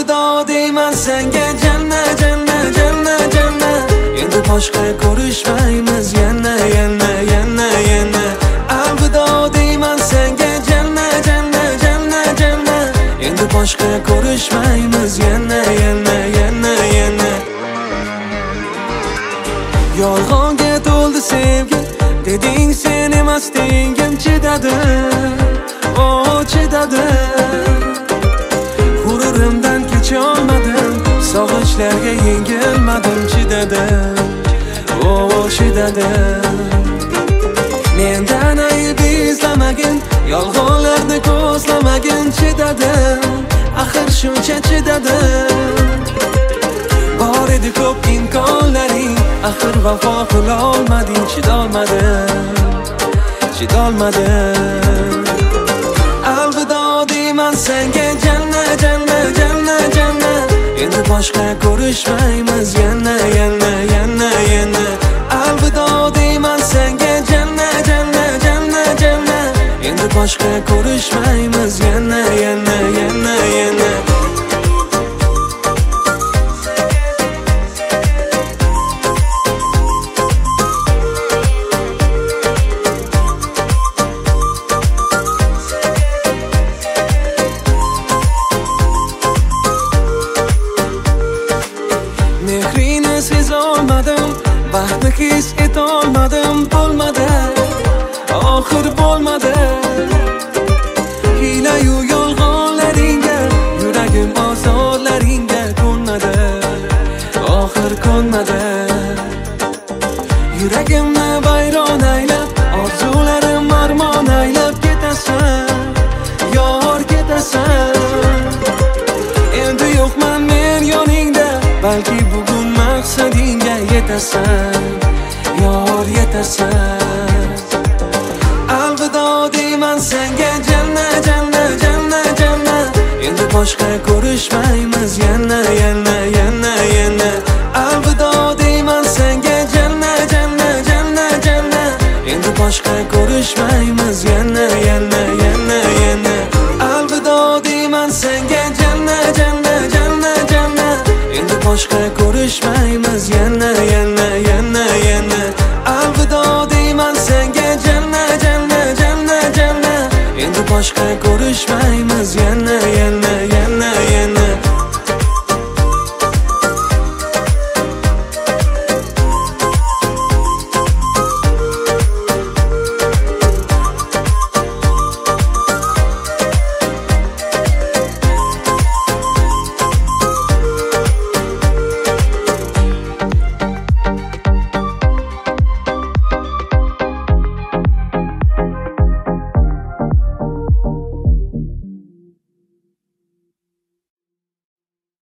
Alvido deyman senga janna janna janna janna. Endi boshqa ko'rishmaymiz yana yana yana yana. Alvido deyman senga janna janna janna janna. Endi boshqa ko'rishmaymiz yana yana yana yana. Yolg'onga to'ldi sevgi, deding sen emasding, chidadim, oh chidadim. G'ururimdan kecha olmadim, sog'inchlarga yengilmadim, chidadim, oh chidadim. Mendan ayb izlamagin, yolg'onlarni ko'zlamagin, chidadim, axir shuncha chidadim. Bor edi ko'p imkonlaring, axir vafo qila olmading, chidolmadim. Alvido deyman senga janna janna janna janna. Endi boshqa ko'rishmaymiz yana yana yana yana. Alvido deyman senga janna janna janna janna. Endi boshqa ko'rishmaymiz yana yana yana yana. Mehrini sezolmadim, baxtni his etolmadim, bo'lmadi, oxir bo'lmadi. Hiyla-yu yolg'onlaringga, yuragim ozorlaringga ko'nmadi, oxir ko'nmadi. Yuragimni vayron aylab, orzularim armon aylab ketasan, yor ketasan. Endi yo'qman men yoningda, balki bugun maqsadingga yetasan, yor yetasan. Alvido deyman senga janna janna janna janna. Endi boshqa ko'rishmaymiz yana yana yana yana. Alvido deyman senga janna janna janna janna. Endi boshqa ko'rishmaymiz yana yana yana yana. Alvido deyman senga janna janna janna janna. Endi boshqa ko'rishmaymiz yana yana yana yana. Alvido deyman senga janna janna janna janna. Endi boshqa ko'rishmaymiz yana yana yana yana.